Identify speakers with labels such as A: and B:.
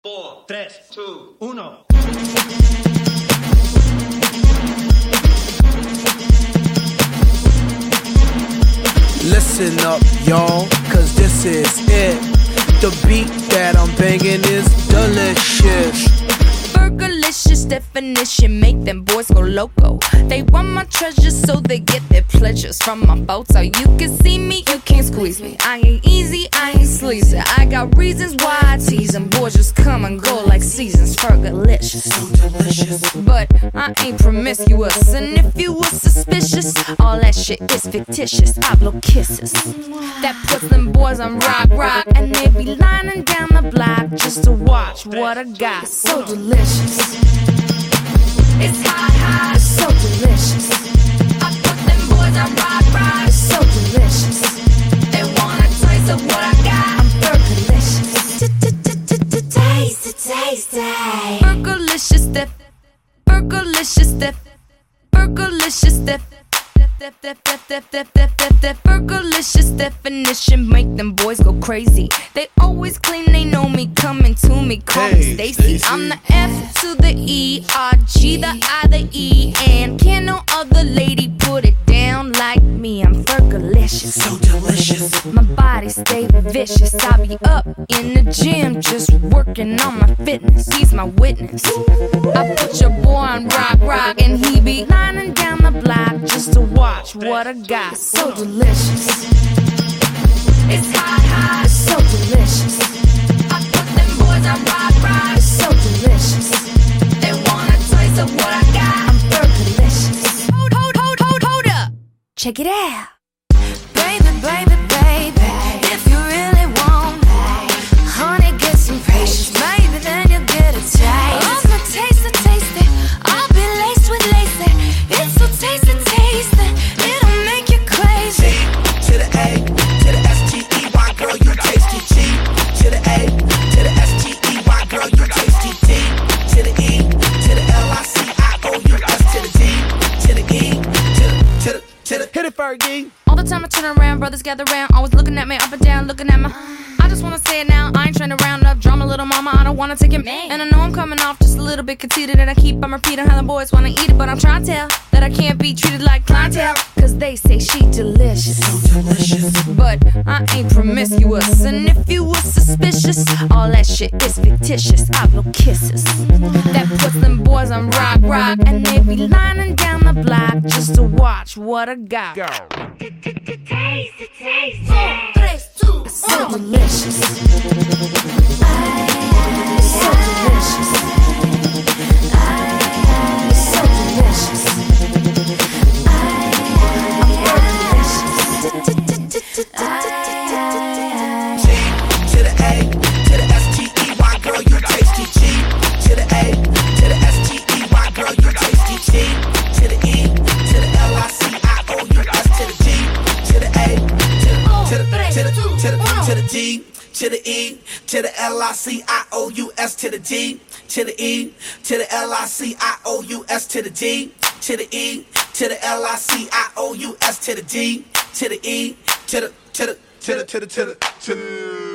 A: 4, 3, 2, 1.
B: Listen up, y'all, cause this is it. The beat that I'm banging is delicious.
C: Burgerlicious definition, make them boys go loco. They want my treasures so they get their pleasures from my photo. You can see me, you can't squeeze me. I ain't easy, I ain't sleazy. I got reasons why I tease them. Boys just come and go like seasons. Burgerlicious, so delicious. But I ain't promiscuous, and if you were suspicious, all that shit is fictitious. I blow kisses that puts them boys on rock, and they be lining down the block just to watch what I got. So delicious. It's hot, it's so delicious. I put them boys on rock, it's so delicious. They want a taste of what I got. I'm burgerlicious. Taste it. Burgerlicious dip. Burgerlicious dip. Burgerlicious dip. Burgerlicious definition, make them boys go crazy. They always claim they know me, coming to me, call me Stacy. I'm the F to the E, R, G, the I, the E, and can no other lady put it down like me. I'm Burgerlicious, so delicious. My body stay vicious. I be up in the gym, just working on my fitness. He's my witness. I put your boy on rock, and he be lining down the block just to watch what I got. So delicious. It's hot, it's so delicious. I put them boys on rock, it's so delicious. They want a taste of what I got. I'm Burgerlicious. Hold up. Check it out. Baby, if you really want, honey, get some patience. Maybe then you'll get a taste. I'm gonna taste it. I'll be laced with lace. It's so tasty. It'll make you crazy.
B: G to the A, to the S-T-E-Y, girl, you tasty. G to the A, to the S-T-E-Y, girl, you tasty. D to the E, to the L-I-C-I-O-U-S, to the D, to the E, to the hit it, Fergie.
C: All the time I turn around, brothers gather round, always looking at me up and down, looking at my. I just wanna say it now, I ain't trying to round up drama, little mama, I don't wanna take it. And I know I'm coming off just a little bit conceited, and I keep on repeating how the boys wanna eat it, but I'm trying to tell that I can't be treated like clientele, cause they say she delicious, so delicious. But I ain't promiscuous, and if you were suspicious, all that shit is fictitious. I blow kisses that puts them boys on rock, and they be lining down the block just to watch what I got. Taste it. So delicious. So delicious. So delicious. I'm Burgerlicious.
B: G to the A, to the S-T-E-Y, girl, you tasty. G to the A, to the S-T-E-Y, girl, you tasty. G to the E, to the L-I-C-I-O-U-S, to the G, to the A, to the D, to the E, to the L-I-C-I-O-U-S, to the D, to the E, to the L-I-C-I-O-U-S, to the D, to the E, to the L-I-C-I-O-U-S, to the D, to the E, to the